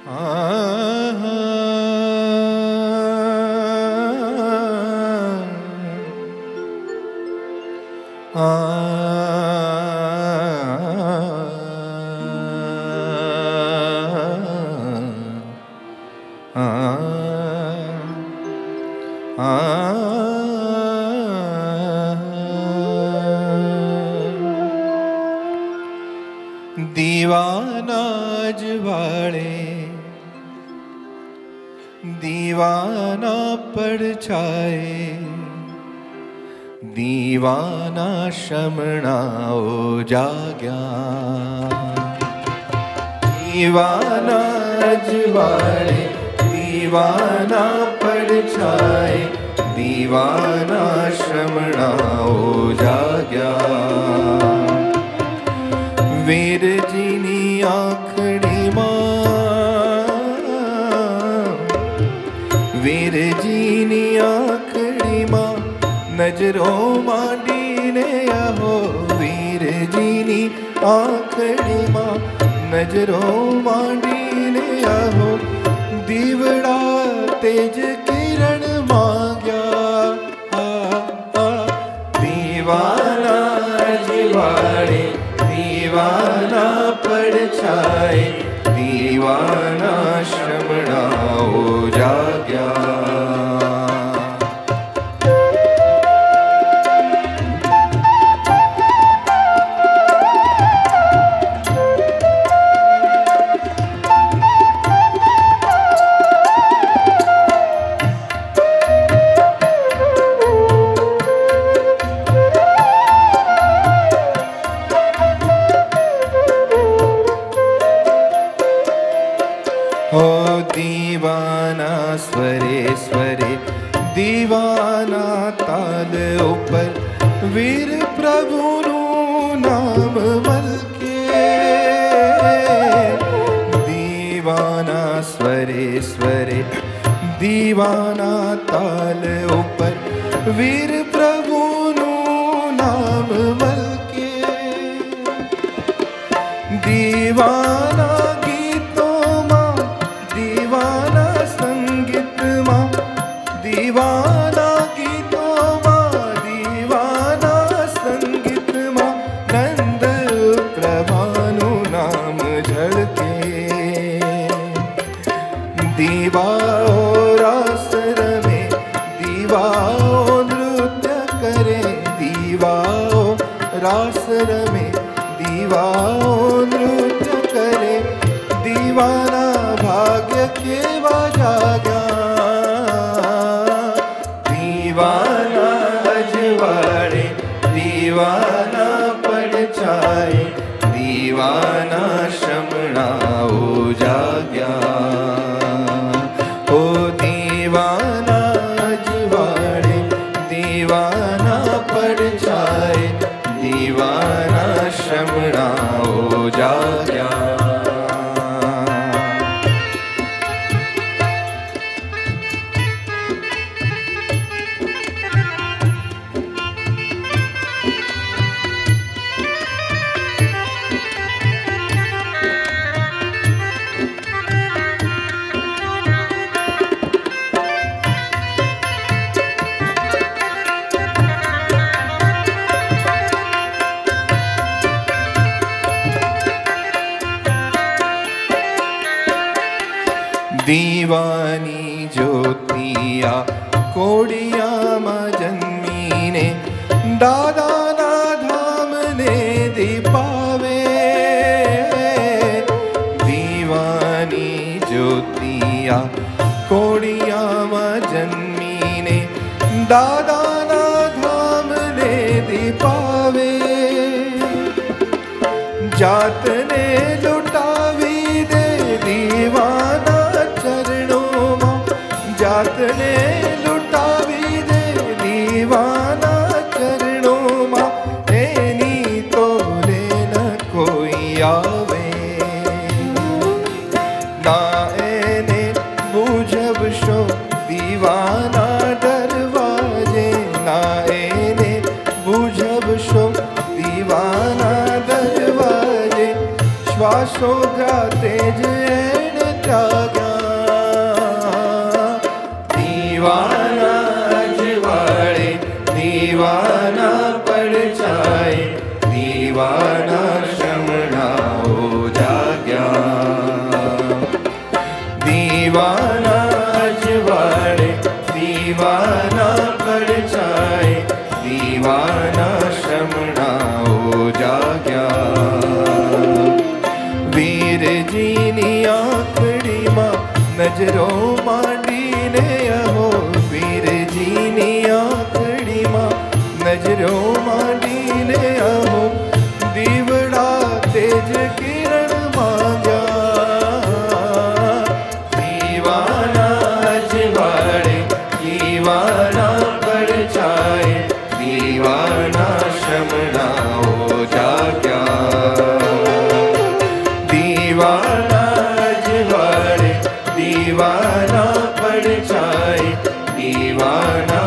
दीवानाज वाले दीवाना पड़ छाए, दीवाना शमणाओ जाग्या। दीवानाज वाले दीवाना पड़ छाए, दीवाना शमणाओ जाग्या। वीर जी नी आखड़ी मां, वीर जी नी आखड़ी मां, नजरों मांडी ने आहो। वीर जी नी आखड़ी मां, नजरों मांडी ने आहो। दीवड़ा तेज किरण मांग्या, दीवाना जिवाड़े दीवाना पड़ छाए, दीवाना शमणाओ जाग्या। दीवाना स्वरे स्वरे दीवाना ताल ऊपर, वीर प्रभु नु नाम मलके। दीवाना स्वरे स्वरे दीवाना ताल ऊपर, वीर प्रभु नु नाम मलके। दीवाना दीवाना गीतों मां, दीवाना संगीत मां, नंद प्रभानु नाम झलके। दीवाओ रास रमे, दीवाओ नृत्य करे, दीवाओ रास रमे, दीवाओ नृत्य करे। दीवाना भाग्य के जाग्या, दीवाना अजवाड़े दीवाना पड़ छाए, दीवाना शमणाओ जाग्या। ओ दीवाना अजवाड़े दीवाना पड़ छाए, दीवाना शमणाओ जाग्या। दीवानी ज्योतिया कोड़िया मां जन्मी ने, दादा ना धाम ने दीपावे। दीवानी ज्योतिया कोड़िया मां जन्मी ने, दादा ना धाम ने दीपावे। जात ने लुटावी दे दीवाना चरणों मां, जात ने लुटावी दे दीवाना चरणों मां। एनी तो लेना कोई आवे, ना एने बूझब शो दीवाना दरवाजे, ना एने बूझब शो दीवाना दरवाजे। श्वासों का तेज जाग्या। दीवाना अजवाड़े दीवाना पड़ जाए, दीवाना शमणा हो जाग्या। दीवाना अजवाड़े दीवाना पड़ जाए, दीवाना शमणा हो जाग्या। वीर जी नी आंखड़ी मां नजरों मांडीने अहो, वीर जी नी आंखड़ी मां नजरों मांडीने अहो, दीवड़ा तेज किरण मांग्या। दीवाना अजवाड़े दीवाना पड़ जाए, दीवाना शमणा हो जाग्या। दीवाना अजवाड़े दीवाना पड़ जाए, दीवाना